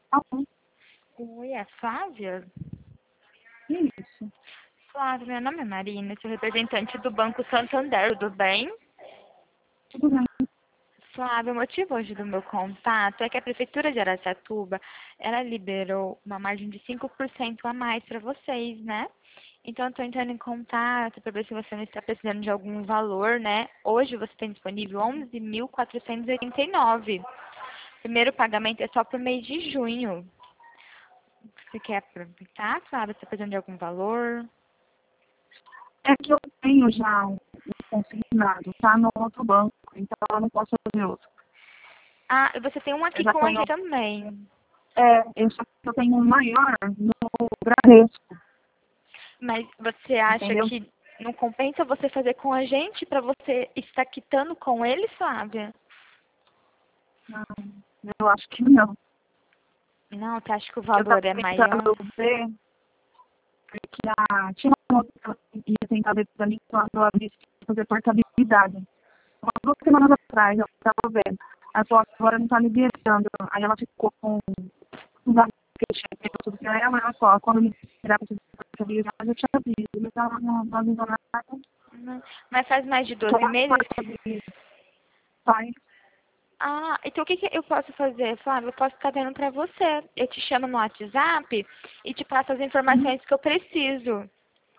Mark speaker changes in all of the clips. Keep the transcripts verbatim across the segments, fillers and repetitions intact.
Speaker 1: Alô?
Speaker 2: Oi, é a Flávia?
Speaker 1: Isso.
Speaker 2: Flávia, meu nome é Marina, sou representante do Banco Santander, tudo bem?
Speaker 1: Tudo bem?
Speaker 2: Flávia, o motivo hoje do meu contato é que a Prefeitura de Araçatuba, ela liberou uma margem de cinco por cento a mais para vocês, né? Então, eu estou entrando em contato para ver se você não está precisando de algum valor, né? Hoje você tem disponível onze mil quatrocentos e oitenta e nove. Primeiro pagamento é só para o mês de junho. Você quer aproveitar, Flávia? Você está precisando de algum valor?
Speaker 1: É que eu tenho já um um consignado, tá no outro banco, então eu não posso fazer outro.
Speaker 2: Ah, e você tem um
Speaker 1: Eu
Speaker 2: aqui
Speaker 1: já
Speaker 2: com a
Speaker 1: tenho,
Speaker 2: gente também.
Speaker 1: é, eu só eu tenho um maior no Bradesco,
Speaker 2: Mas você acha
Speaker 1: entendeu?
Speaker 2: que não compensa você fazer com a gente para você estar quitando com ele, Flávia?
Speaker 1: Não, eu acho que não.
Speaker 2: Não, você acha que o
Speaker 1: Eu estava
Speaker 2: valor é maior?
Speaker 1: tentando ver, porque a, tinha uma outra que ia tentar ver pra mim quando eu abri fazer portabilidade. Umas duas semanas atrás, eu estava vendo. Ela falou, agora não está liberando. Aí ela ficou com os amigos que eu tinha feito tudo pra ela, ela falou, quando me virar pra portabilidade, eu te aviso. Mas ela não, não avisou nada.
Speaker 2: Não. Mas faz mais de
Speaker 1: Só
Speaker 2: doze
Speaker 1: a
Speaker 2: meses?
Speaker 1: portabilidade. Faz.
Speaker 2: Ah, então o que, que eu posso fazer, Flávia? Eu posso estar vendo para você. Eu te chamo no WhatsApp e te passo as
Speaker 1: Uhum.
Speaker 2: informações que eu preciso.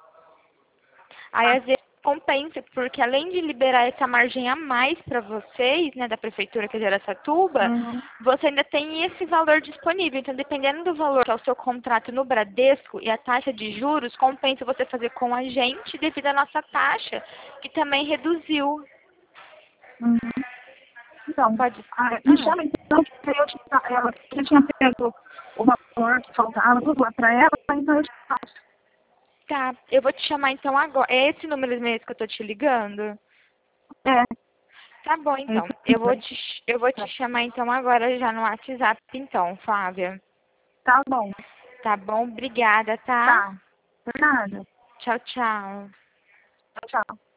Speaker 2: Aí
Speaker 1: Tá.
Speaker 2: às vezes compensa, porque além de liberar essa margem a mais para vocês, né, da prefeitura que é de Araçatuba,
Speaker 1: Uhum.
Speaker 2: você ainda tem esse valor disponível. Então, dependendo do valor que é o seu contrato no Bradesco e a taxa de juros, compensa você fazer com a gente devido à nossa taxa, que também reduziu.
Speaker 1: Uhum. Então,
Speaker 2: Pode.
Speaker 1: ah, me
Speaker 2: Ah,
Speaker 1: chama então, que eu te ela que eu tinha pego o valor que faltava tudo lá pra ela, então eu te passo.
Speaker 2: tá. Eu vou te chamar então agora. É esse número mesmo que eu tô te ligando?
Speaker 1: É,
Speaker 2: Tá bom,
Speaker 1: é isso
Speaker 2: então. Eu vou
Speaker 1: mesmo.
Speaker 2: te, eu vou te chamar então agora já no WhatsApp, então, Flávia.
Speaker 1: Tá bom.
Speaker 2: Tá bom? Obrigada, tá?
Speaker 1: Tá. Por nada.
Speaker 2: Tchau, tchau.
Speaker 1: Tchau, tchau.